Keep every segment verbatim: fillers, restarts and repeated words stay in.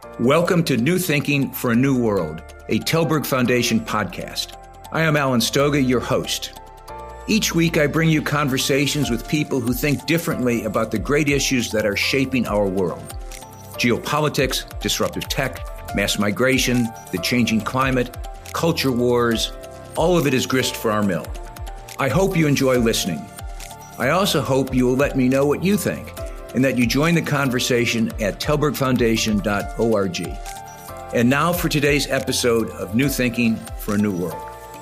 Welcome to New Thinking for a New World, a Telberg Foundation podcast. I am Alan Stoga, your host. Each week, I bring you conversations with people who think differently about the great issues that are shaping our world. Geopolitics, disruptive tech, mass migration, the changing climate, culture wars, all of it is grist for our mill. I hope you enjoy listening. I also hope you will let me know what you think and that you join the conversation at telberg foundation dot org. And now for today's episode of New Thinking for a New World.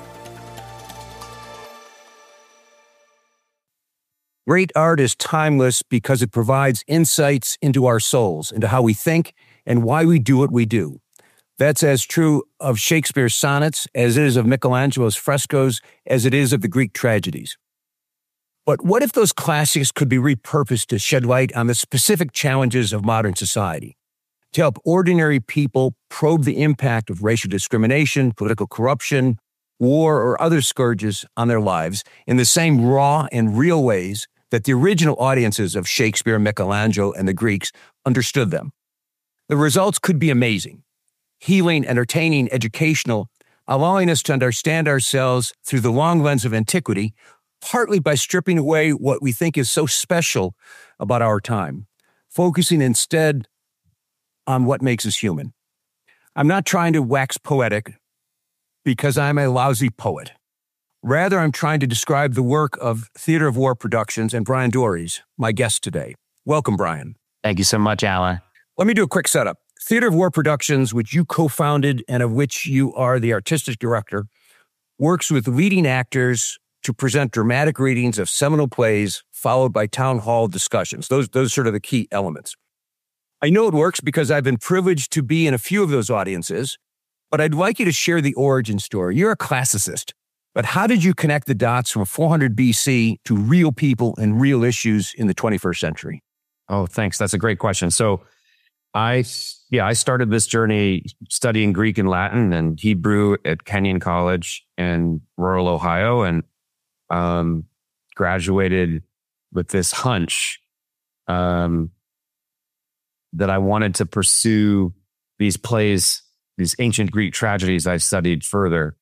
Great art is timeless because it provides insights into our souls, into how we think and why we do what we do. That's as true of Shakespeare's sonnets as it is of Michelangelo's frescoes, as it is of the Greek tragedies. But what if those classics could be repurposed to shed light on the specific challenges of modern society, to help ordinary people probe the impact of racial discrimination, political corruption, war, or other scourges on their lives in the same raw and real ways that the original audiences of Shakespeare, Michelangelo, and the Greeks understood them? The results could be amazing, healing, entertaining, educational, allowing us to understand ourselves through the long lens of antiquity, partly by stripping away what we think is so special about our time, focusing instead on what makes us human. I'm not trying to wax poetic because I'm a lousy poet. Rather, I'm trying to describe the work of Theater of War Productions and Brian Dories, my guest today. Welcome, Brian. Thank you so much, Alan. Let me do a quick setup. Theater of War Productions, which you co-founded and of which you are the artistic director, works with leading actors to present dramatic readings of seminal plays, followed by town hall discussions. Those, those are sort of the key elements. I know it works because I've been privileged to be in a few of those audiences, but I'd like you to share the origin story. You're a classicist, but how did you connect the dots from four hundred B C to real people and real issues in the twenty-first century? Oh, thanks. That's a great question. So I, yeah, I started this journey studying Greek and Latin and Hebrew at Kenyon College in rural Ohio, and um, graduated with this hunch um, that I wanted to pursue these plays, these ancient Greek tragedies I studied further.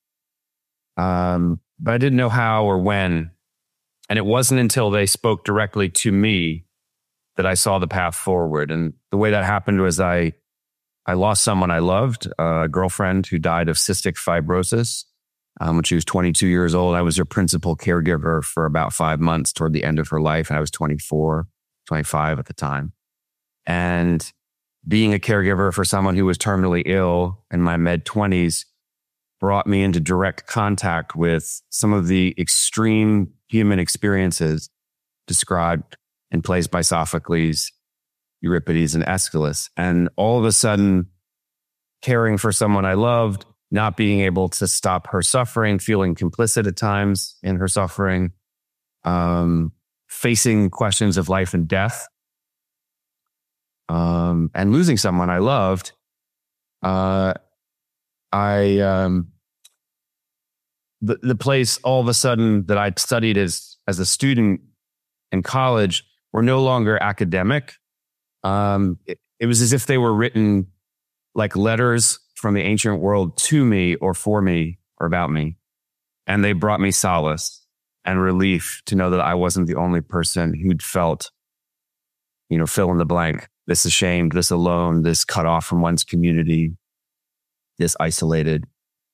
Um, but I didn't know how or when. And it wasn't until they spoke directly to me that I saw the path forward. And the way that happened was I, I lost someone I loved, a girlfriend who died of cystic fibrosis um, when she was twenty-two years old. I was her principal caregiver for about five months toward the end of her life. And I was twenty-four, twenty-five at the time. And being a caregiver for someone who was terminally ill in my mid twenties brought me into direct contact with some of the extreme human experiences described in plays by Sophocles, Euripides, and Aeschylus. And all of a sudden, caring for someone I loved, not being able to stop her suffering, feeling complicit at times in her suffering, um, facing questions of life and death, um, and losing someone I loved, uh, I, um, the, the place all of a sudden that I'd studied as, as a student in college were no longer academic. Um, it, it was as if they were written like letters from the ancient world to me or for me or about me. And they brought me solace and relief to know that I wasn't the only person who'd felt, you know, fill in the blank, this ashamed, this alone, this cut off from one's community, this isolated.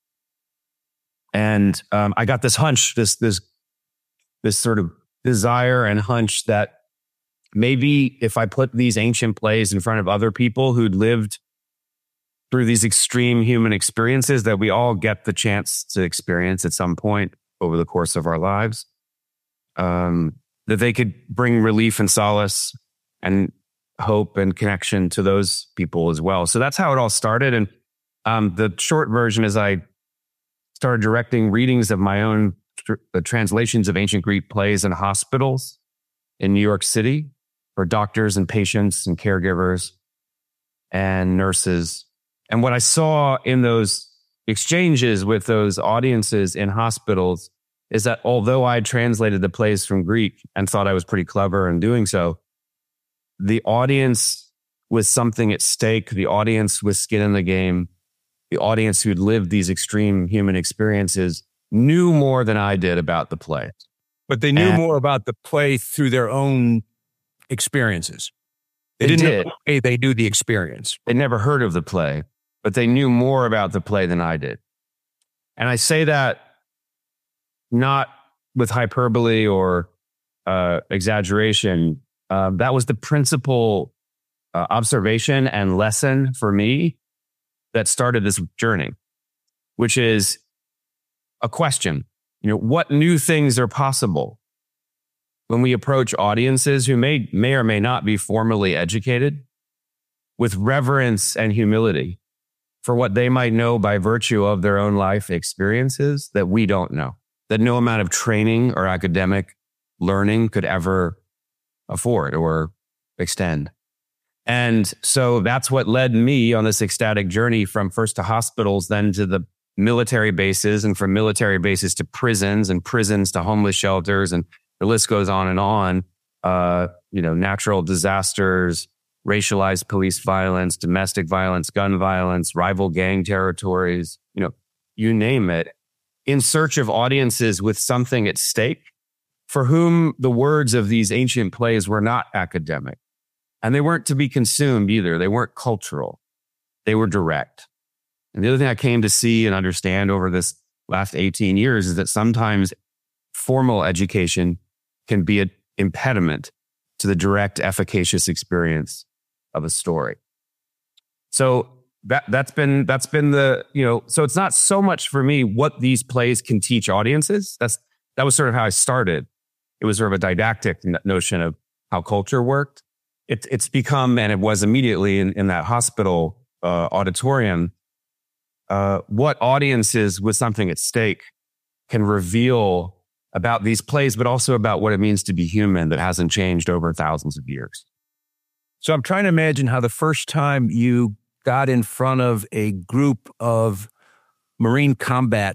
And um, I got this hunch, this, this, this sort of desire and hunch that maybe if I put these ancient plays in front of other people who'd lived through these extreme human experiences that we all get the chance to experience at some point over the course of our lives, um, that they could bring relief and solace and hope and connection to those people as well. So that's how it all started. And um, the short version is I started directing readings of my own tr- the translations of ancient Greek plays in hospitals in New York City for doctors and patients and caregivers and nurses. And what I saw in those exchanges with those audiences in hospitals is that although I translated the plays from Greek and thought I was pretty clever in doing so, the audience with something at stake, the audience with skin in the game, the audience who'd lived these extreme human experiences knew more than I did about the play. But they knew and more about the play through their own experiences. They, they didn't did. know the play, they knew the experience. They never heard of the play, but they knew more about the play than I did. And I say that not with hyperbole or uh, exaggeration. Uh, that was the principal uh, observation and lesson for me that started this journey, which is a question. You know, what new things are possible when we approach audiences who may, may or may not be formally educated with reverence and humility for what they might know by virtue of their own life experiences that we don't know, that no amount of training or academic learning could ever afford or extend. And so that's what led me on this ecstatic journey from first to hospitals, then to the military bases, and from military bases to prisons, and prisons to homeless shelters. And the list goes on and on. Uh, you know, natural disasters, racialized police violence, domestic violence, gun violence, rival gang territories, you know, you name it, in search of audiences with something at stake for whom the words of these ancient plays were not academic. And they weren't to be consumed either. They weren't cultural. They were direct. And the other thing I came to see and understand over this last eighteen years is that sometimes formal education can be an impediment to the direct, efficacious experience of a story. So that, that's been, that's been the, you know, so it's not so much for me what these plays can teach audiences. That's, that was sort of how I started. It was sort of a didactic notion of how culture worked. It, it's become, and it was immediately in, in that hospital uh, auditorium, uh, what audiences with something at stake can reveal about these plays, but also about what it means to be human that hasn't changed over thousands of years. So I'm trying to imagine how the first time you got in front of a group of Marine combat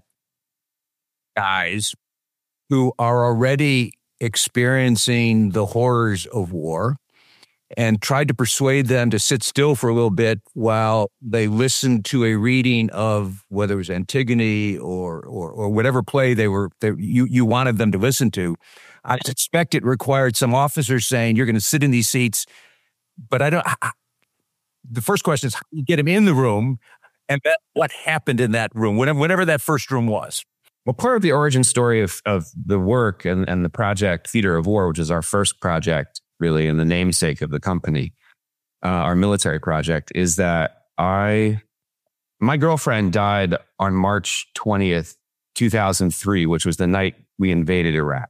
guys who are already experiencing the horrors of war and tried to persuade them to sit still for a little bit while they listened to a reading of whether it was Antigone or or, or whatever play they were they, you you wanted them to listen to. I suspect it required some officers saying, "You're going to sit in these seats." But I don't. I, the first question is how do you get them in the room, and that, what happened in that room, whatever, whatever that first room was. Well, part of the origin story of of the work and and the project Theater of War, which is our first project, really, and the namesake of the company, uh, our military project, is that I, my girlfriend died on March twentieth, two thousand three, which was the night we invaded Iraq.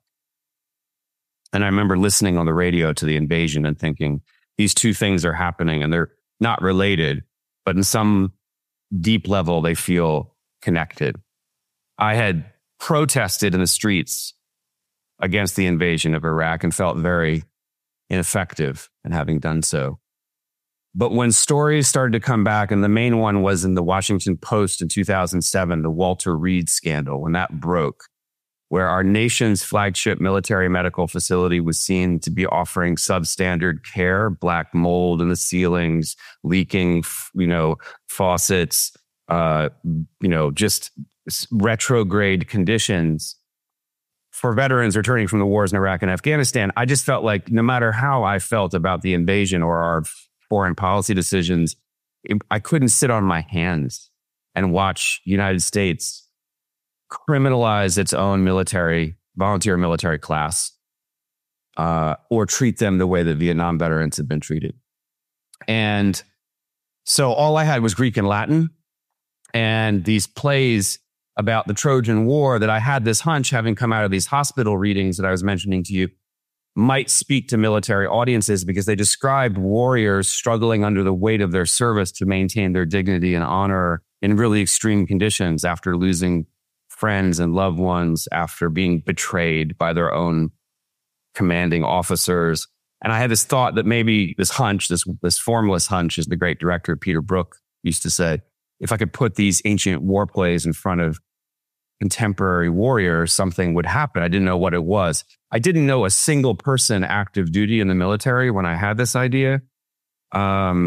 And I remember listening on the radio to the invasion and thinking, these two things are happening and they're not related, but in some deep level, they feel connected. I had protested in the streets against the invasion of Iraq and felt very ineffective in having done so. But when stories started to come back, and the main one was in the Washington Post in two thousand seven, the Walter Reed scandal, when that broke, where our nation's flagship military medical facility was seen to be offering substandard care, black mold in the ceilings, leaking, you know, faucets, uh, you know, just retrograde conditions for veterans returning from the wars in Iraq and Afghanistan. I just felt like no matter how I felt about the invasion or our foreign policy decisions, it, I couldn't sit on my hands and watch the United States criminalize its own military, volunteer military class, uh, or treat them the way that Vietnam veterans had been treated. And so all I had was Greek and Latin and these plays about the Trojan War that I had this hunch, having come out of these hospital readings that I was mentioning to you, might speak to military audiences because they described warriors struggling under the weight of their service to maintain their dignity and honor in really extreme conditions after losing friends and loved ones, after being betrayed by their own commanding officers. And I had this thought that maybe this hunch, this, this formless hunch, as the great director Peter Brook used to say, if I could put these ancient war plays in front of contemporary warriors, something would happen. I didn't know what it was. I didn't know a single person active duty in the military when I had this idea. Um,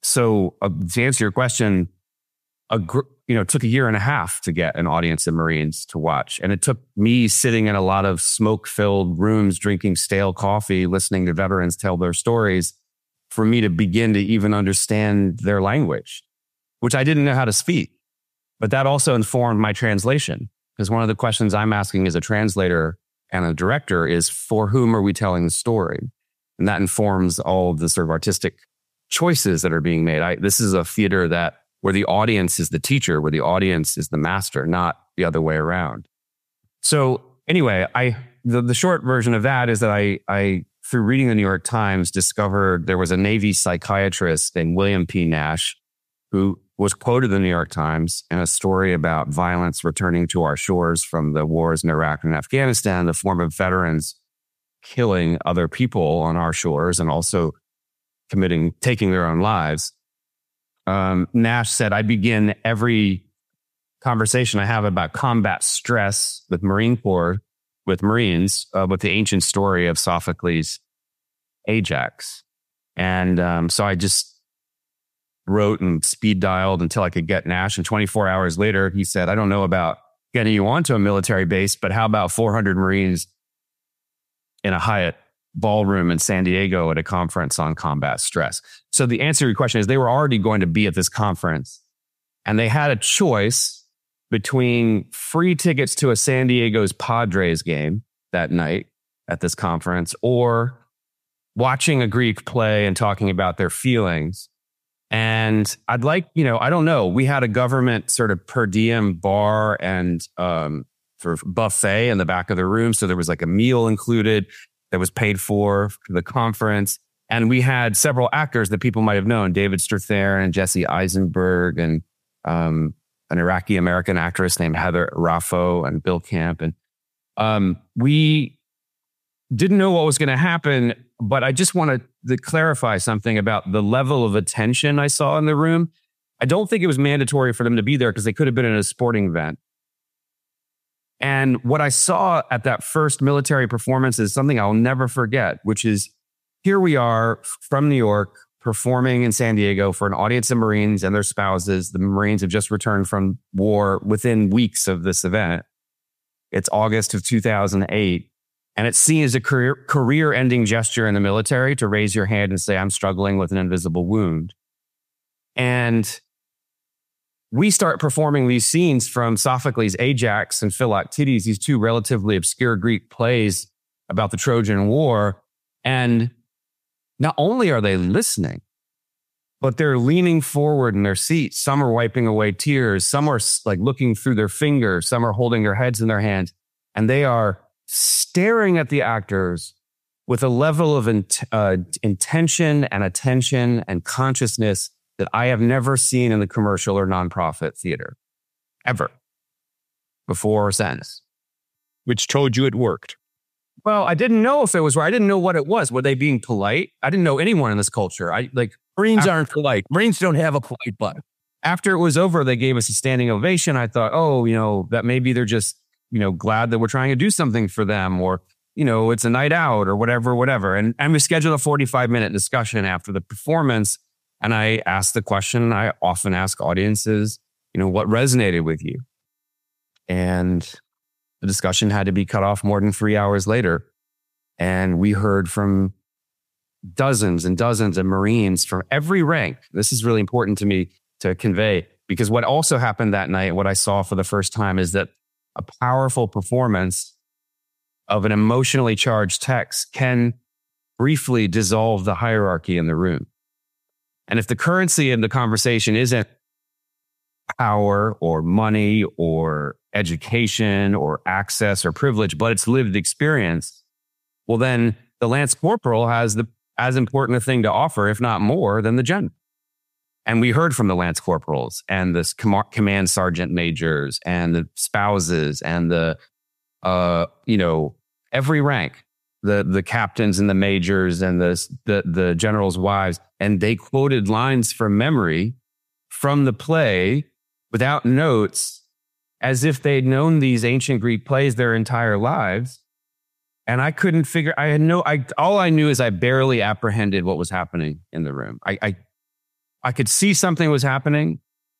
so uh, to answer your question, a gr- you know, it took a year and a half to get an audience of Marines to watch. And it took me sitting in a lot of smoke-filled rooms, drinking stale coffee, listening to veterans tell their stories for me to begin to even understand their language, which I didn't know how to speak. But that also informed my translation, because one of the questions I'm asking as a translator and a director is, for whom are we telling the story? And that informs all of the sort of artistic choices that are being made. I, this is a theater that where the audience is the teacher, where the audience is the master, not the other way around. So anyway, I the, the short version of that is that I, I, through reading the New York Times, discovered there was a Navy psychiatrist named William P. Nash, who was quoted in the New York Times in a story about violence returning to our shores from the wars in Iraq and Afghanistan in the form of veterans killing other people on our shores and also committing, taking their own lives. Um, Nash said, I begin every conversation I have about combat stress with Marine Corps, with Marines, uh, with the ancient story of Sophocles' Ajax. And um, so I just wrote and speed dialed until I could get Nash. And twenty-four hours later, he said, I don't know about getting you onto a military base, but how about four hundred Marines in a Hyatt ballroom in San Diego at a conference on combat stress? So the answer to your question is they were already going to be at this conference, and they had a choice between free tickets to a San Diego's Padres game that night at this conference or watching a Greek play and talking about their feelings. And I'd like, you know, I don't know. We had a government sort of per diem bar and um, sort of buffet in the back of the room. So there was like a meal included that was paid for for the conference. And we had several actors that people might have known, David Strathairn and Jesse Eisenberg and um, an Iraqi-American actress named Heather Raffo and Bill Camp. And um, we didn't know what was going to happen, but I just wanted to clarify something about the level of attention I saw in the room. I don't think it was mandatory for them to be there because they could have been in a sporting event. And what I saw at that first military performance is something I'll never forget, which is here we are from New York performing in San Diego for an audience of Marines and their spouses. The Marines have just returned from war within weeks of this event. It's August of two thousand eight. And it's seen as a career, career-ending gesture in the military to raise your hand and say, I'm struggling with an invisible wound. And we start performing these scenes from Sophocles' Ajax and Philoctetes, these two relatively obscure Greek plays about the Trojan War. And not only are they listening, but they're leaning forward in their seats. Some are wiping away tears. Some are like looking through their fingers. Some are holding their heads in their hands. And they are staring at the actors with a level of int- uh, intention and attention and consciousness that I have never seen in the commercial or nonprofit theater, ever, before or since. Which told you it worked. Well, I didn't know if it was right. I didn't know what it was. Were they being polite? I didn't know anyone in this culture. I like Marines after, aren't polite. Marines don't have a polite button. After it was over, they gave us a standing ovation. I thought, oh, you know, that maybe they're just, you know, glad that we're trying to do something for them, or, you know, it's a night out or whatever, whatever. And, and we scheduled a forty-five minute discussion after the performance. And I asked the question I often ask audiences, you know, what resonated with you? And the discussion had to be cut off more than three hours later. And we heard from dozens and dozens of Marines from every rank. This is really important to me to convey, because what also happened that night, what I saw for the first time, is that a powerful performance of an emotionally charged text can briefly dissolve the hierarchy in the room. And if the currency in the conversation isn't power or money or education or access or privilege, but it's lived experience, well, then the Lance Corporal has the as important a thing to offer, if not more, than the general. And we heard from the Lance Corporals and the com- Command Sergeant Majors and the spouses and the, uh, you know, every rank, the the captains and the majors and the, the the generals' wives. And they quoted lines from memory from the play without notes, as if they'd known these ancient Greek plays their entire lives. And I couldn't figure, I had no, I all I knew is I barely apprehended what was happening in the room. I, I I could see something was happening.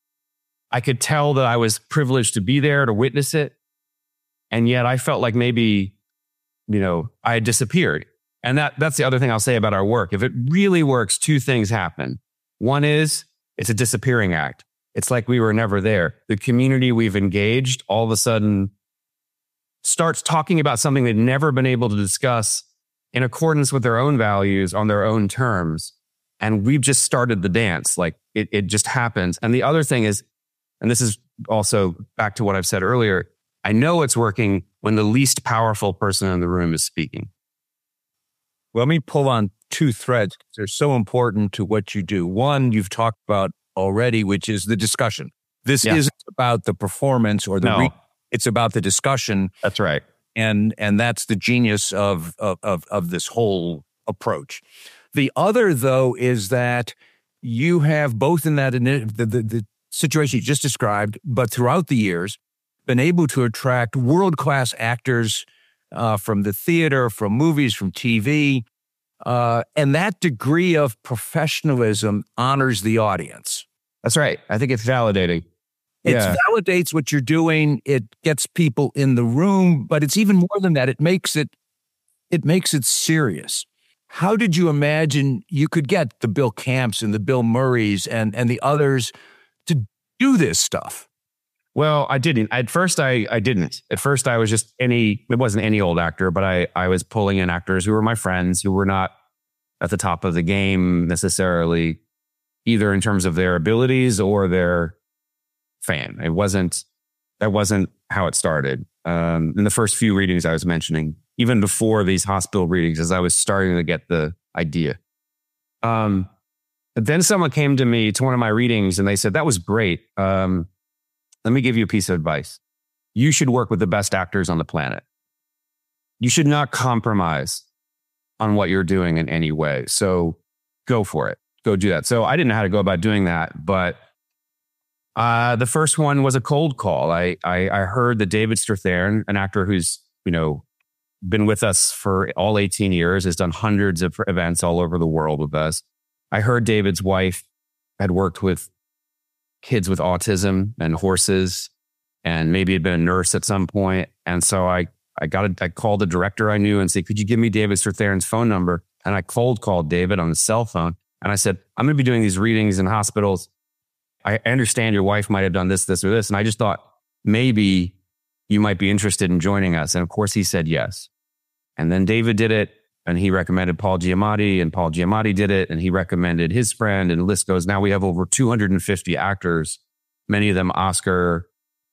I could tell that I was privileged to be there to witness it. And yet I felt like maybe, you know, I had disappeared. And that that's the other thing I'll say about our work. If it really works, two things happen. One is it's a disappearing act. It's like we were never there. The community we've engaged all of a sudden starts talking about something they've never been able to discuss in accordance with their own values on their own terms. And we've just started the dance. Like it, it just happens. And the other thing is, and this is also back to what I've said earlier, I know it's working when the least powerful person in the room is speaking. Well, let me pull on two threads. They're so important to what you do. One, you've talked about already, which is the discussion. This yeah. isn't about the performance or the no. re- it's about the discussion. That's right. And and that's the genius of, of of of this whole approach. The other, though, is that you have both in that the, the, the situation you just described, but throughout the years, been able to attract world-class actors uh, from the theater, from movies, from T V. Uh, and that degree of professionalism honors the audience. That's right. I think it's validating. It yeah. validates what you're doing. It gets people in the room, but it's even more than that. It makes it, it makes it serious. How did you imagine you could get the Bill Camps and the Bill Murrays and, and the others to do this stuff? Well, I didn't. At first, I, I didn't. At first, I was just any, it wasn't any old actor, but I, I was pulling in actors who were my friends, who were not at the top of the game necessarily, either in terms of their abilities or their fan. It wasn't, that wasn't how it started. Um, in the first few readings I was mentioning, even before these hospital readings, as I was starting to get the idea. Um, then someone came to me to one of my readings and they said, that was great. Um, Let me give you a piece of advice. You should work with the best actors on the planet. You should not compromise on what you're doing in any way. So go for it. Go do that. So I didn't know how to go about doing that, but uh, the first one was a cold call. I, I, I heard that David Strathairn, an actor who's, you know, been with us for all eighteen years, has done hundreds of events all over the world with us. I heard David's wife had worked with kids with autism and horses, and maybe had been a nurse at some point. And so I, I got a, I called the director I knew and said, could you give me David Strathairn's phone number? And I cold called David on his cell phone. And I said, I'm going to be doing these readings in hospitals. I understand your wife might have done this, this, or this. And I just thought maybe you might be interested in joining us. And of course he said yes. And then David did it. And he recommended Paul Giamatti, and Paul Giamatti did it, and he recommended his friend, and the list goes. Now we have over two hundred fifty actors, many of them Oscar,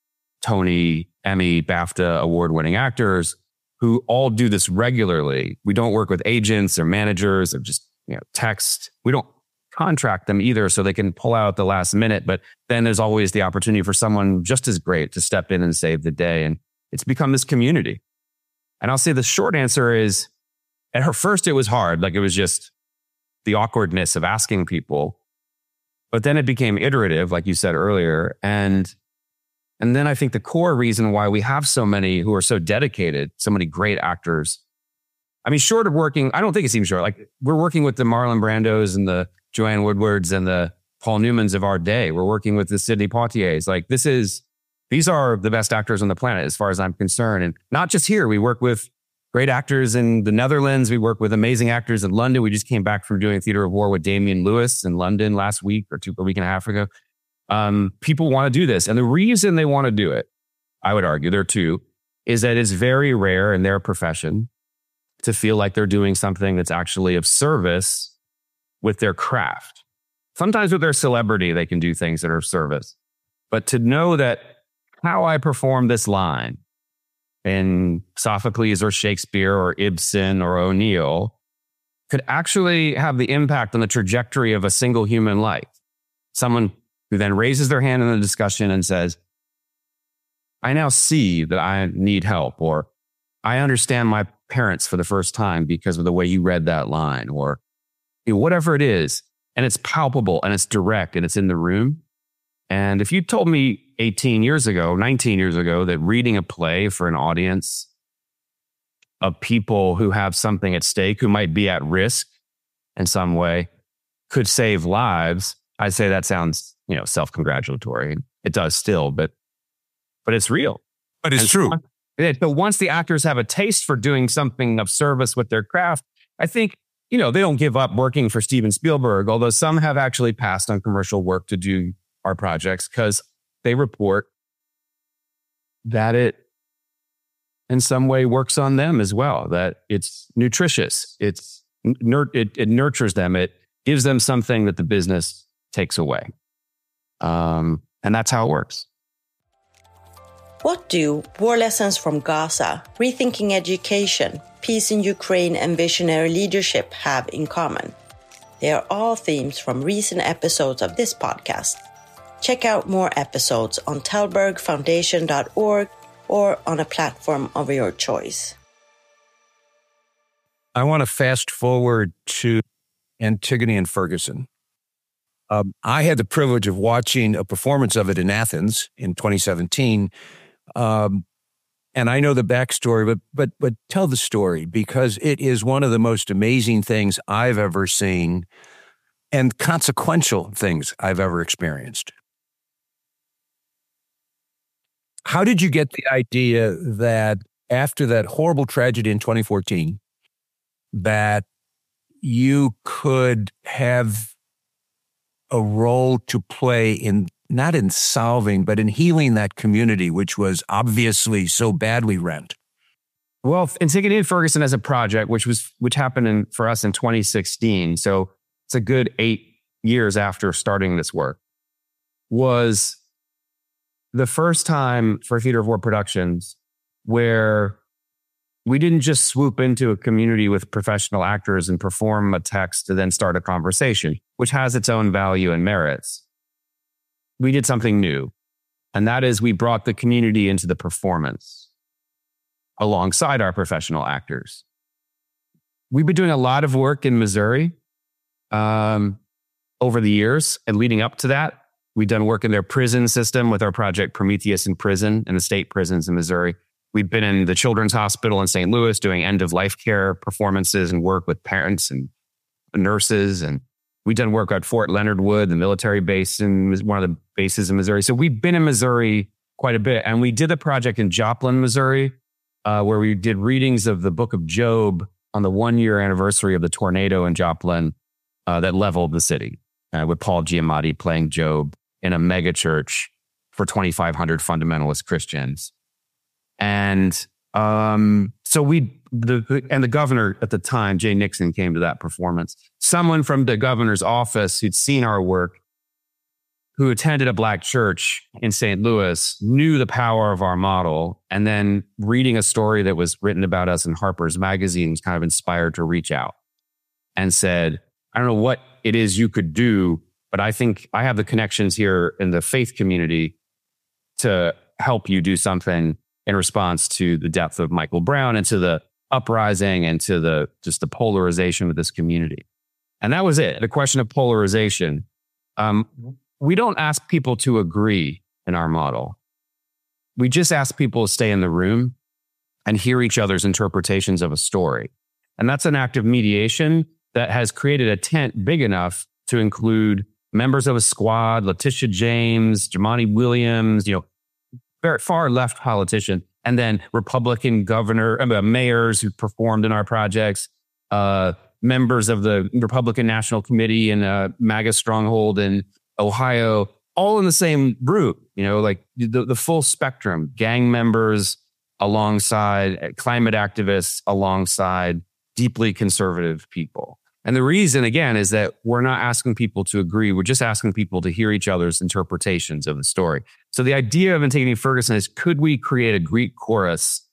Tony, Emmy, BAFTA award-winning actors who all do this regularly. We don't work with agents or managers or just, you know, text. We don't contract them either, so they can pull out at the last minute. But then there's always the opportunity for someone just as great to step in and save the day. And it's become this community. And I'll say the short answer is, at her first, it was hard. Like it was just the awkwardness of asking people. But then it became iterative, like you said earlier. And, and then I think the core reason why we have so many who are so dedicated, so many great actors. I mean, short of working, I don't think it seems short. Like we're working with the Marlon Brandos and the Joanne Woodwards and the Paul Newmans of our day. We're working with the Sidney Poitiers. Like this is, these are the best actors on the planet as far as I'm concerned. And not just here, we work with great actors in the Netherlands. We work with amazing actors in London. We just came back from doing Theatre of War with Damian Lewis in London last week or two, a week and a half ago. Um, people want to do this. And the reason they want to do it, I would argue, there are two, is that it's very rare in their profession to feel like they're doing something that's actually of service with their craft. Sometimes with their celebrity, they can do things that are of service. But to know that how I perform this line in Sophocles or Shakespeare or Ibsen or O'Neill could actually have the impact on the trajectory of a single human life. Someone who then raises their hand in the discussion and says, I now see that I need help, or I understand my parents for the first time because of the way you read that line, or you know, whatever it is. And it's palpable and it's direct and it's in the room. And if you told me eighteen years ago, nineteen years ago, that reading a play for an audience of people who have something at stake, who might be at risk in some way, could save lives, I'd say that sounds, you know, self-congratulatory. It does still, but but it's real. But it's and true. So, so once the actors have a taste for doing something of service with their craft, I think, you know, they don't give up working for Steven Spielberg, although some have actually passed on commercial work to do our projects because they report that it in some way works on them as well, that it's nutritious, it's nur- it, it nurtures them, it gives them something that the business takes away. Um, and that's how it works. What do War Lessons from Gaza, Rethinking Education, Peace in Ukraine and Visionary Leadership have in common? They are all themes from recent episodes of this podcast. Check out more episodes on Tallberg Foundation dot org or on a platform of your choice. I want to fast forward to Antigone and Ferguson. Um, I had the privilege of watching a performance of it in Athens in twenty seventeen. Um, and I know the backstory, but but but tell the story, because it is one of the most amazing things I've ever seen and consequential things I've ever experienced. How did you get the idea that after that horrible tragedy in twenty fourteen, that you could have a role to play in, not in solving, but in healing that community, which was obviously so badly rent? Well, Antigone and Ferguson as a project, which was which happened in, for us in twenty sixteen, so it's a good eight years after starting this work, was the first time for Theater of War Productions where we didn't just swoop into a community with professional actors and perform a text to then start a conversation, which has its own value and merits. We did something new, and that is we brought the community into the performance alongside our professional actors. We've been doing a lot of work in Missouri um, over the years, and leading up to that, we've done work in their prison system with our project Prometheus in Prison and the state prisons in Missouri. We've been in the Children's Hospital in Saint Louis doing end-of-life care performances and work with parents and nurses. And we've done work at Fort Leonard Wood, the military base, in one of the bases in Missouri. So we've been in Missouri quite a bit. And we did a project in Joplin, Missouri, uh, where we did readings of the book of Job on the one-year anniversary of the tornado in Joplin uh, that leveled the city, uh, with Paul Giamatti playing Job in a mega church for twenty-five hundred fundamentalist Christians. And um, so we, the and the governor at the time, Jay Nixon, came to that performance. Someone from the governor's office who'd seen our work, who attended a black church in Saint Louis, knew the power of our model, and then reading a story that was written about us in Harper's Magazine was kind of inspired to reach out and said, I don't know what it is you could do, but I think I have the connections here in the faith community to help you do something in response to the death of Michael Brown and to the uprising and to the just the polarization of this community. And that was it. The question of polarization. Um, we don't ask people to agree in our model. We just ask people to stay in the room and hear each other's interpretations of a story. And that's an act of mediation that has created a tent big enough to include members of a squad, Letitia James, Jumaane Williams, you know, very far left politician, and then Republican governor, uh, mayors who performed in our projects, uh, members of the Republican National Committee and uh, MAGA stronghold in Ohio, all in the same group, you know, like the, the full spectrum, gang members alongside climate activists, alongside deeply conservative people. And the reason, again, is that we're not asking people to agree. We're just asking people to hear each other's interpretations of the story. So the idea of Antigone Ferguson is, could we create a Greek chorus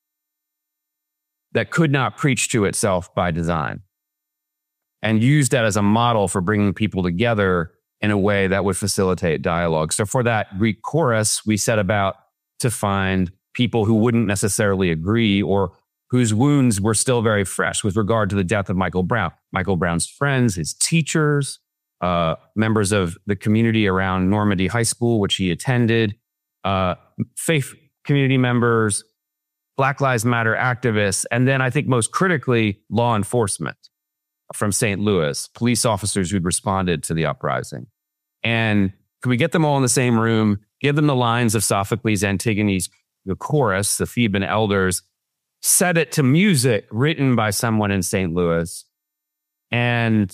that could not preach to itself by design and use that as a model for bringing people together in a way that would facilitate dialogue? So for that Greek chorus, we set about to find people who wouldn't necessarily agree or whose wounds were still very fresh with regard to the death of Michael Brown. Michael Brown's friends, his teachers, uh, members of the community around Normandy High School, which he attended, uh, faith community members, Black Lives Matter activists, and then I think most critically, law enforcement from Saint Louis, police officers who'd responded to the uprising. And could we get them all in the same room, give them the lines of Sophocles' Antigone's, the chorus, the Theban elders, set it to music written by someone in Saint Louis, and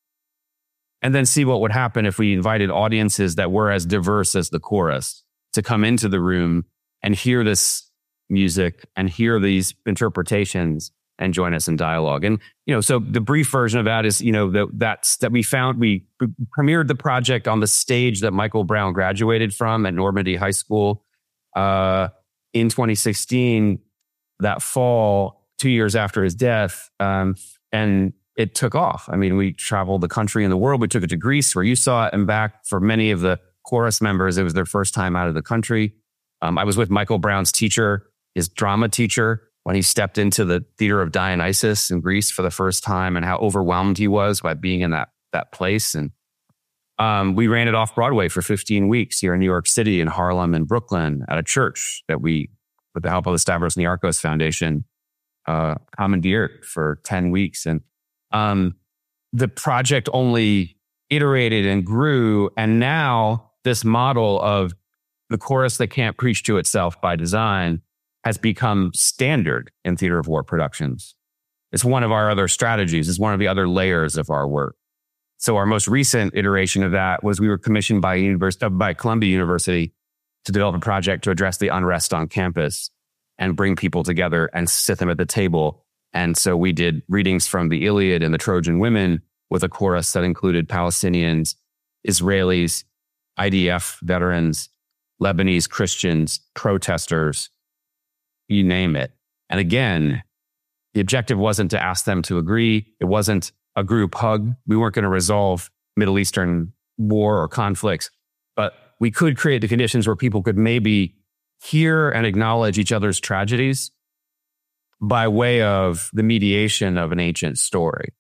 and then see what would happen if we invited audiences that were as diverse as the chorus to come into the room and hear this music and hear these interpretations and join us in dialogue. And, you know, so the brief version of that is, you know, that that's that we found, we premiered the project on the stage that Michael Brown graduated from at Normandy High School uh, in twenty sixteen, that fall, two years after his death. Um, and it took off. I mean, we traveled the country and the world. We took it to Greece where you saw it, and back for many of the chorus members, it was their first time out of the country. Um, I was with Michael Brown's teacher, his drama teacher, when he stepped into the Theater of Dionysus in Greece for the first time, and how overwhelmed he was by being in that that place. And um, we ran it off Broadway for fifteen weeks here in New York City, in Harlem and Brooklyn, at a church that we, with the help of the Stavros Niarchos Foundation, uh, commandeered for ten weeks. And um, the project only iterated and grew. And now this model of the chorus that can't preach to itself by design has become standard in theater of war productions. It's one of our other strategies. It's one of the other layers of our work. So our most recent iteration of that was we were commissioned by, University, uh, by Columbia University to develop a project to address the unrest on campus and bring people together and sit them at the table. And so we did readings from the Iliad and the Trojan Women with a chorus that included Palestinians, Israelis, I D F veterans, Lebanese Christians, protesters, you name it. And again, the objective wasn't to ask them to agree. It wasn't a group hug. We weren't going to resolve Middle Eastern war or conflicts, but we could create the conditions where people could maybe hear and acknowledge each other's tragedies by way of the mediation of an ancient story.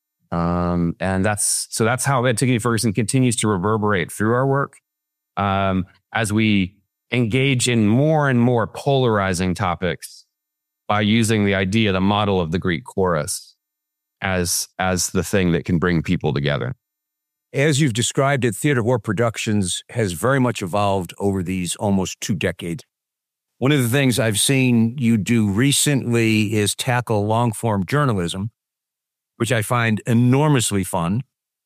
Um, and that's, so that's how Antigone Ferguson continues to reverberate through our work. Um, as we engage in more and more polarizing topics by using the idea, the model of the Greek chorus as, as the thing that can bring people together. As you've described it, Theater of War Productions has very much evolved over these almost two decades. One of the things I've seen you do recently is tackle long-form journalism, which I find enormously fun,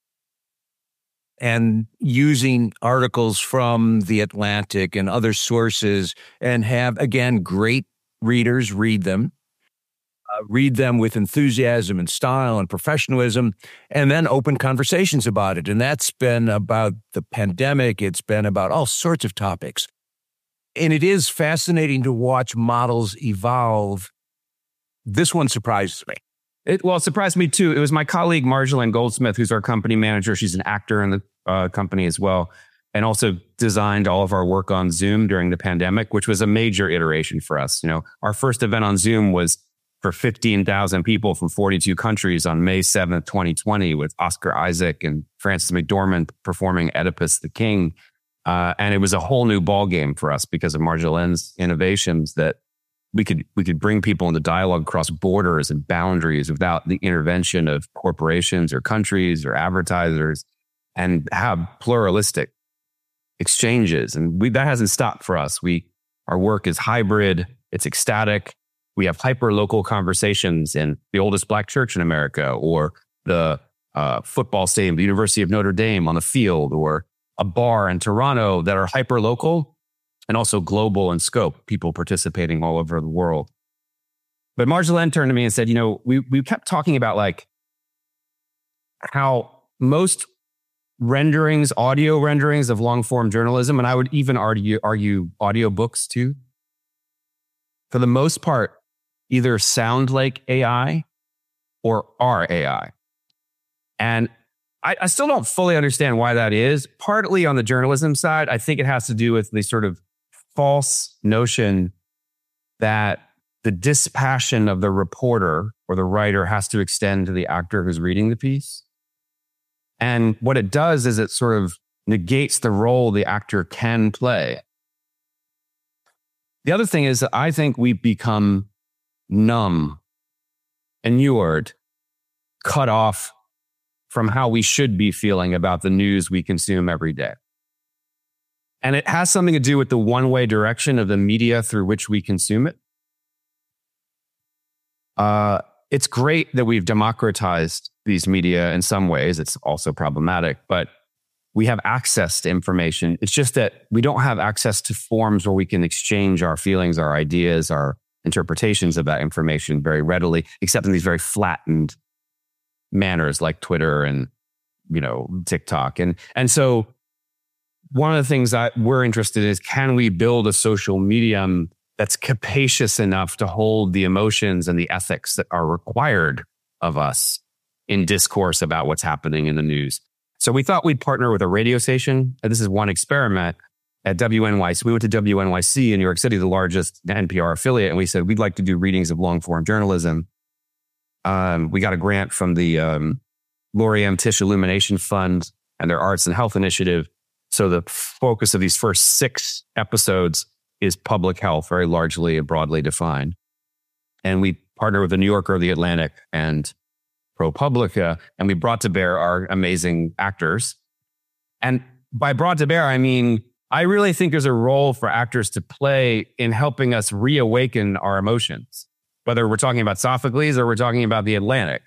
and using articles from The Atlantic and other sources, and have, again, great readers read them, uh, read them with enthusiasm and style and professionalism, and then open conversations about it. And that's been about the pandemic. It's been about all sorts of topics. And it is fascinating to watch models evolve. This one surprises me. It, well, it surprised me too. It was my colleague, Marjolaine Goldsmith, who's our company manager. She's an actor in the uh, company as well, and also designed all of our work on Zoom during the pandemic, which was a major iteration for us. You know, our first event on Zoom was for fifteen thousand people from forty-two countries on May seventh, twenty twenty, with Oscar Isaac and Frances McDormand performing Oedipus the King. Uh, and it was a whole new ballgame for us because of Marjolaine's innovations, that we could we could bring people into dialogue across borders and boundaries without the intervention of corporations or countries or advertisers, and have pluralistic exchanges. And we, that hasn't stopped for us. We our work is hybrid. It's ecstatic. We have hyper-local conversations in the oldest Black church in America, or the uh, football stadium, the University of Notre Dame on the field, or a bar in Toronto, that are hyper-local and also global in scope, people participating all over the world. But Marjolaine turned to me and said, you know, we we kept talking about like how most renderings, audio renderings of long-form journalism, and I would even argue, argue audiobooks too, for the most part, either sound like A I or are A I. And I, I still don't fully understand why that is. Partly on the journalism side, I think it has to do with the sort of false notion that the dispassion of the reporter or the writer has to extend to the actor who's reading the piece. And what it does is it sort of negates the role the actor can play. The other thing is that I think we've become numb, inured, cut off from how we should be feeling about the news we consume every day. And it has something to do with the one-way direction of the media through which we consume it. Uh, it's great that we've democratized these media in some ways. It's also problematic, but we have access to information. It's just that we don't have access to forums where we can exchange our feelings, our ideas, our interpretations of that information very readily, except in these very flattened manners like Twitter and, you know, TikTok. And, and so one of the things that we're interested in is, can we build a social medium that's capacious enough to hold the emotions and the ethics that are required of us in discourse about what's happening in the news? So we thought we'd partner with a radio station. And this is one experiment at W N Y C. We went to W N Y C in New York City, the largest N P R affiliate, and we said, we'd like to do readings of long-form journalism. Um, we got a grant from the um, Lori M. Tisch Illumination Fund and their Arts and Health Initiative. So the focus of these first six episodes is public health, very largely and broadly defined. And we partner with the New Yorker, the Atlantic, and ProPublica, and we brought to bear our amazing actors. And by brought to bear, I mean, I really think there's a role for actors to play in helping us reawaken our emotions, whether we're talking about Sophocles or we're talking about the Atlantic.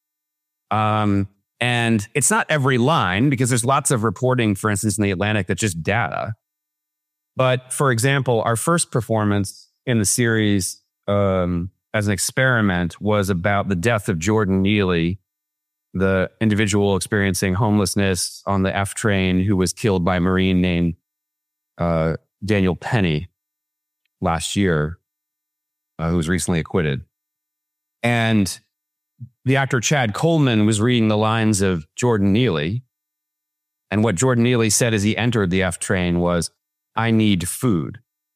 Um, and it's not every line, because there's lots of reporting, for instance, in the Atlantic that's just data. But for example, our first performance in the series um, as an experiment was about the death of Jordan Neely, the individual experiencing homelessness on the F train who was killed by a Marine named uh, Daniel Penny last year, uh, who was recently acquitted. And the actor Chad Coleman was reading the lines of Jordan Neely. And what Jordan Neely said as he entered the F train was, "I need food."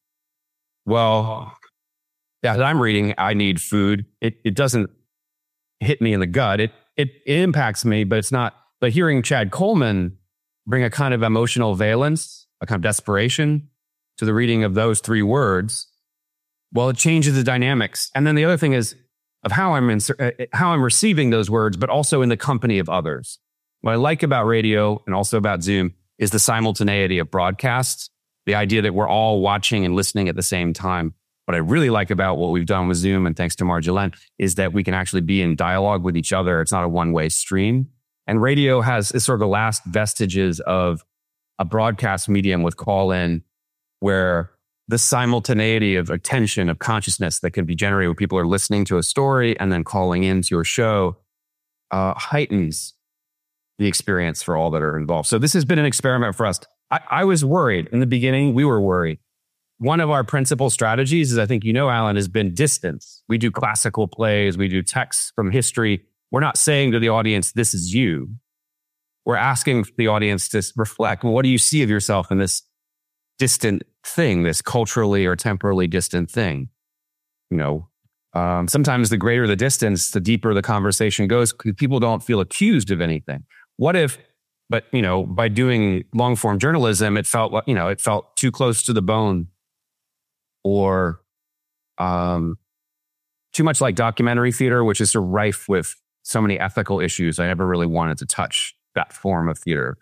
Well, as I'm reading, "I need food," it it doesn't hit me in the gut. It, it it impacts me, but it's not. But hearing Chad Coleman bring a kind of emotional valence, a kind of desperation to the reading of those three words, well, it changes the dynamics. And then the other thing is of how I'm in, how I'm receiving those words, but also in the company of others. What I like about radio and also about Zoom is the simultaneity of broadcasts, the idea that we're all watching and listening at the same time. What I really like about what we've done with Zoom, and thanks to Marjolaine, is that we can actually be in dialogue with each other. It's not a one-way stream. And radio has is sort of the last vestiges of a broadcast medium with call-in, where the simultaneity of attention, of consciousness that can be generated when people are listening to a story and then calling into your show uh, heightens the experience for all that are involved. So this has been an experiment for us. I, I was worried in the beginning. We were worried. One of our principal strategies is, I think you know, Alan, has been distance. We do classical plays. We do texts from history. We're not saying to the audience, this is you. We're asking the audience to reflect. Well, what do you see of yourself in this distant thing, this culturally or temporally distant thing? You know, um, sometimes the greater the distance, the deeper the conversation goes, because people don't feel accused of anything. What if, but, you know, by doing long form journalism, it felt, you know, it felt too close to the bone, or um, too much like documentary theater, which is so rife with so many ethical issues. I never really wanted to touch that form of theater.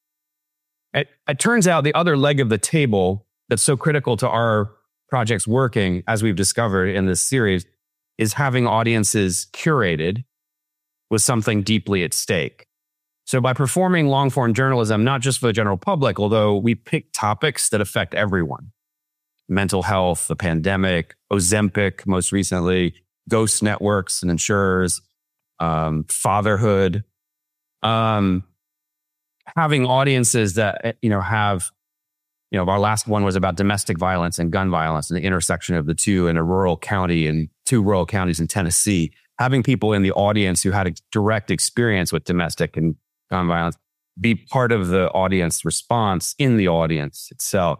It, it turns out the other leg of the table that's so critical to our projects working, as we've discovered in this series, is having audiences curated with something deeply at stake. So by performing long-form journalism, not just for the general public, although we pick topics that affect everyone: mental health, the pandemic, Ozempic, most recently, ghost networks and insurers, um, fatherhood, um, having audiences that, you know, have, you know, our last one was about domestic violence and gun violence and the intersection of the two in a rural county and two rural counties in Tennessee. Having people in the audience who had a direct experience with domestic and gun violence be part of the audience response in the audience itself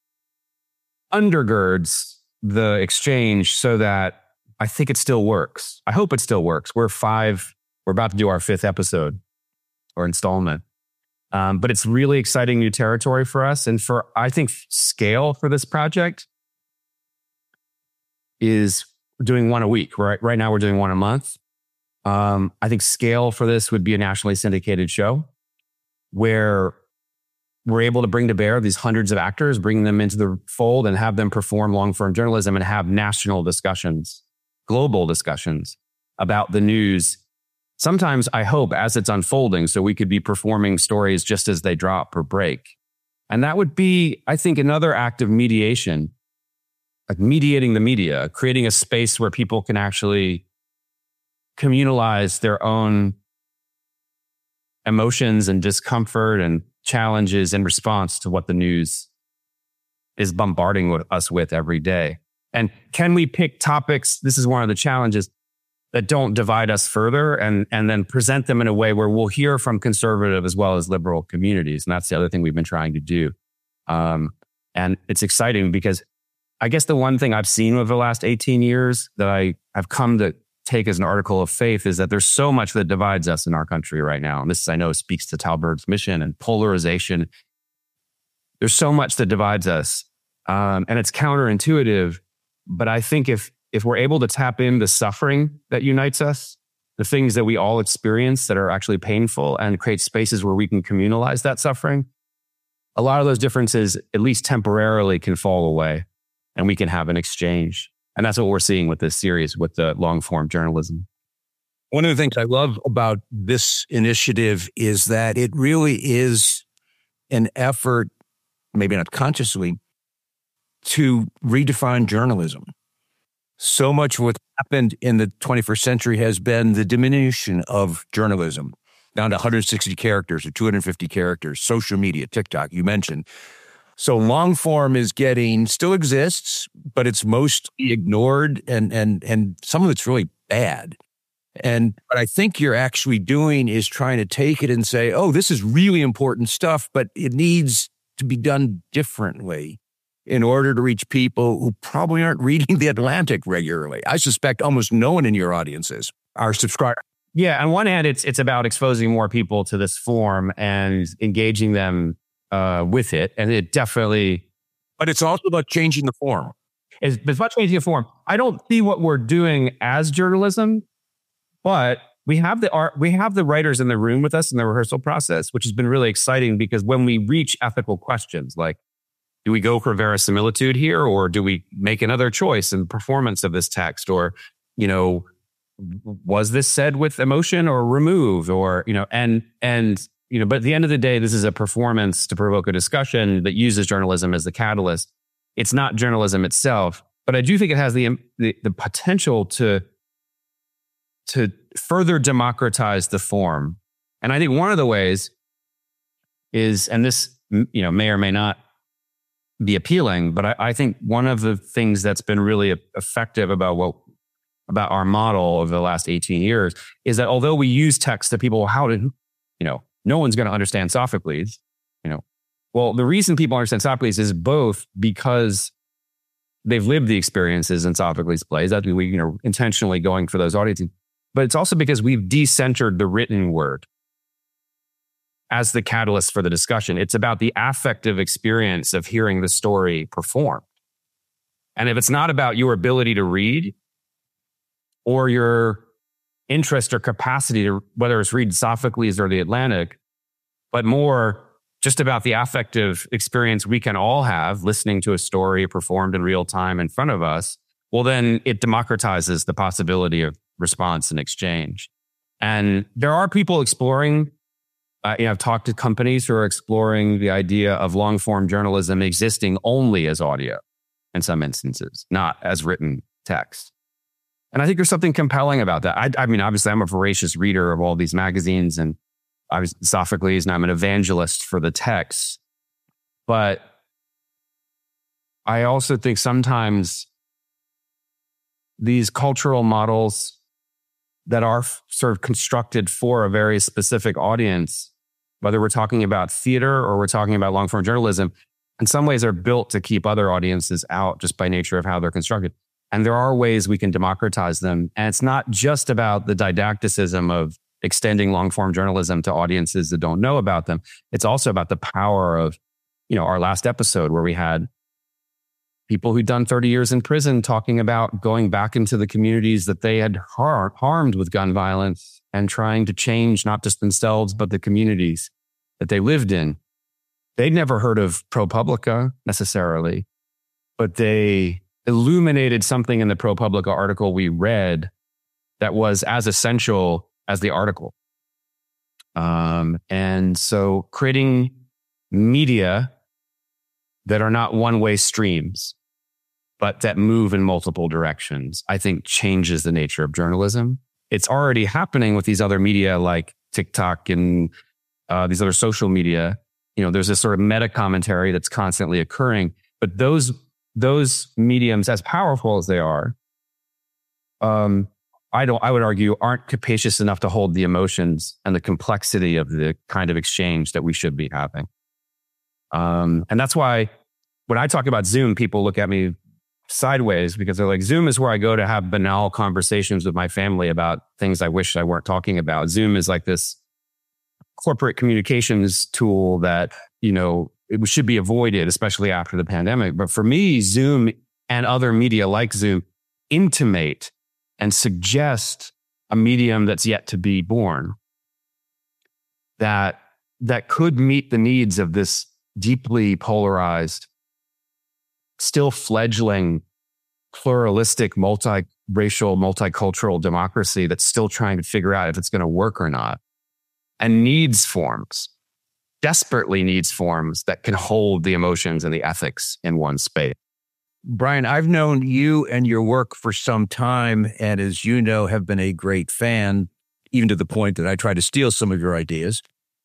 undergirds the exchange, so that I think it still works. I hope it still works. We're five, we're about to do our fifth episode or installment. Um, but it's really exciting new territory for us. And for, I think, scale for this project is doing one a week. Right, right now we're doing one a month. Um, I think scale for this would be a nationally syndicated show where we're able to bring to bear these hundreds of actors, bring them into the fold and have them perform long-form journalism and have national discussions, global discussions about the news. Sometimes I hope as it's unfolding, so we could be performing stories just as they drop or break. And that would be, I think, another act of mediation, like mediating the media, creating a space where people can actually communalize their own emotions and discomfort and challenges in response to what the news is bombarding with us with every day. And can we pick topics? This is one of the challenges that don't divide us further and, and then present them in a way where we'll hear from conservative as well as liberal communities. And that's the other thing we've been trying to do. Um, and it's exciting because I guess the one thing I've seen over the last eighteen years that I have come to take as an article of faith is that there's so much that divides us in our country right now. And this, I know, speaks to Talberg's mission and polarization. There's so much that divides us. Um, and it's counterintuitive. But I think if if we're able to tap into suffering that unites us, the things that we all experience that are actually painful, and create spaces where we can communalize that suffering, a lot of those differences, at least temporarily, can fall away and we can have an exchange. And that's what we're seeing with this series, with the long-form journalism. One of the things I love about this initiative is that it really is an effort, maybe not consciously, to redefine journalism. So much of what's happened in the twenty-first century has been the diminution of journalism, down to one hundred sixty characters or two hundred fifty characters, social media, TikTok, you mentioned. So long form is getting, still exists, but it's mostly ignored, and and and some of it's really bad. And what I think you're actually doing is trying to take it and say, oh, this is really important stuff, but it needs to be done differently in order to reach people who probably aren't reading The Atlantic regularly. I suspect almost no one in your audiences are subscribers. Yeah, on one hand, it's it's about exposing more people to this form and engaging them uh, with it, and it definitely. But it's also about changing the form. It's, it's about changing the form. I don't see what we're doing as journalism, but we have the art. We have the writers in the room with us in the rehearsal process, which has been really exciting because when we reach ethical questions like, do we go for verisimilitude here, or do we make another choice in performance of this text, or, you know, was this said with emotion or removed, or, you know, and, and, you know, but at the end of the day, this is a performance to provoke a discussion that uses journalism as the catalyst. It's not journalism itself, but I do think it has the, the, the potential to, to further democratize the form. And I think one of the ways is, and this, you know, may or may not be appealing, but I, I think one of the things that's been really effective about what about our model over the last eighteen years is that although we use text that people, how did, you know, no one's going to understand Sophocles, you know, well, the reason people understand Sophocles is both because they've lived the experiences in Sophocles plays, that we, you know, intentionally going for those audiences, but it's also because we've decentered the written word as the catalyst for the discussion. It's about the affective experience of hearing the story performed. And if it's not about your ability to read or your interest or capacity to, whether it's read Sophocles or The Atlantic, but more just about the affective experience we can all have listening to a story performed in real time in front of us, well, then it democratizes the possibility of response and exchange. And there are people exploring Uh, you know, I've talked to companies who are exploring the idea of long-form journalism existing only as audio in some instances, not as written text. And I think there's something compelling about that. I, I mean, obviously, I'm a voracious reader of all these magazines, and I was Sophocles, and I'm an evangelist for the text. But I also think sometimes these cultural models that are f- sort of constructed for a very specific audience, whether we're talking about theater or we're talking about long-form journalism, in some ways are built to keep other audiences out just by nature of how they're constructed. And there are ways we can democratize them. And it's not just about the didacticism of extending long-form journalism to audiences that don't know about them. It's also about the power of, you know, our last episode where we had people who'd done thirty years in prison talking about going back into the communities that they had har- harmed with gun violence and trying to change not just themselves, but the communities that they lived in. They'd never heard of ProPublica necessarily, but they illuminated something in the ProPublica article we read that was as essential as the article. Um, and so creating media that are not one-way streams, but that move in multiple directions, I think changes the nature of journalism. It's already happening with these other media like TikTok and uh, these other social media. You know, there's this sort of meta commentary that's constantly occurring, but those those mediums, as powerful as they are, um, I don't. I would argue aren't capacious enough to hold the emotions and the complexity of the kind of exchange that we should be having. Um, and that's why when I talk about Zoom, people look at me sideways because they're like, Zoom is where I go to have banal conversations with my family about things I wish I weren't talking about. Zoom is like this corporate communications tool that, you know, it should be avoided, especially after the pandemic. But for me, Zoom and other media like Zoom intimate and suggest a medium that's yet to be born that that could meet the needs of this deeply polarized, still fledgling, pluralistic, multi-racial, multicultural democracy that's still trying to figure out if it's going to work or not, and needs forms, desperately needs forms that can hold the emotions and the ethics in one space. Brian, I've known you and your work for some time, and as you know, have been a great fan, even to the point that I try to steal some of your ideas.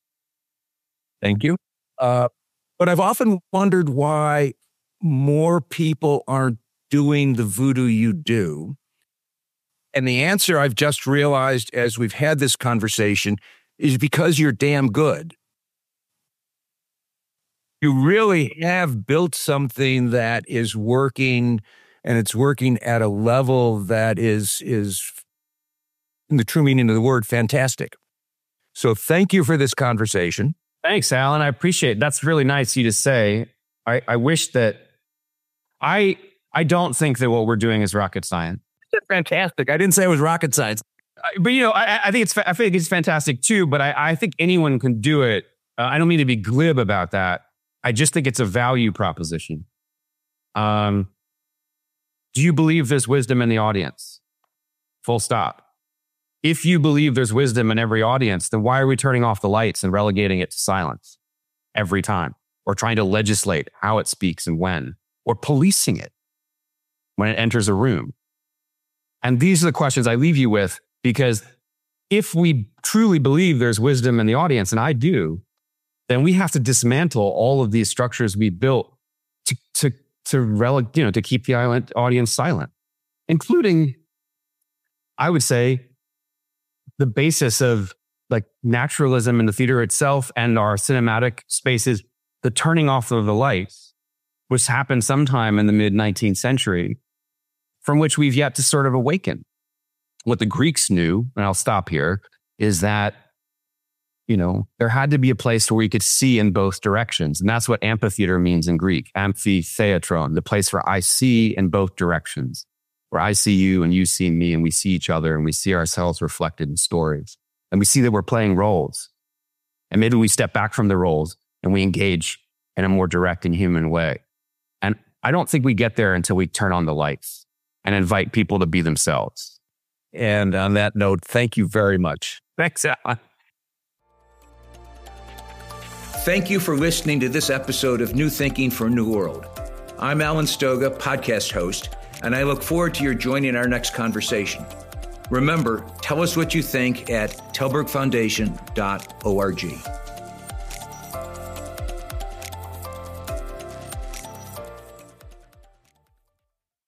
Thank you. Uh, but I've often wondered why more people aren't doing the voodoo you do. And the answer I've just realized as we've had this conversation is because you're damn good. You really have built something that is working, and it's working at a level that is, is in the true meaning of the word, fantastic. So thank you for this conversation. Thanks, Alan. I appreciate it. That's really nice of you to say. I, I wish that I I don't think that what we're doing is rocket science. It's fantastic. I didn't say it was rocket science. But, you know, I, I think it's I think it's fantastic, too. But I, I think anyone can do it. Uh, I don't mean to be glib about that. I just think it's a value proposition. Um, do you believe there's wisdom in the audience? Full stop. If you believe there's wisdom in every audience, then why are we turning off the lights and relegating it to silence every time? Or trying to legislate how it speaks and when? Or policing it when it enters a room? And these are the questions I leave you with, because if we truly believe there's wisdom in the audience, and I do, then we have to dismantle all of these structures we built to to to rele- you know to keep the audience silent, including, I would say, the basis of like naturalism in the theater itself and our cinematic spaces, the turning off of the lights, which happened sometime in the mid nineteenth century, from which we've yet to sort of awaken. What the Greeks knew, and I'll stop here, is that, you know, there had to be a place where we could see in both directions. And that's what amphitheater means in Greek, amphitheatron, the place where I see in both directions, where I see you and you see me and we see each other and we see ourselves reflected in stories. And we see that we're playing roles. And maybe we step back from the roles and we engage in a more direct and human way. And I don't think we get there until we turn on the lights and invite people to be themselves. And on that note, thank you very much. Thanks, Alan. Thank you for listening to this episode of New Thinking for a New World. I'm Alan Stoga, podcast host, and I look forward to your joining our next conversation. Remember, tell us what you think at telberg foundation dot org.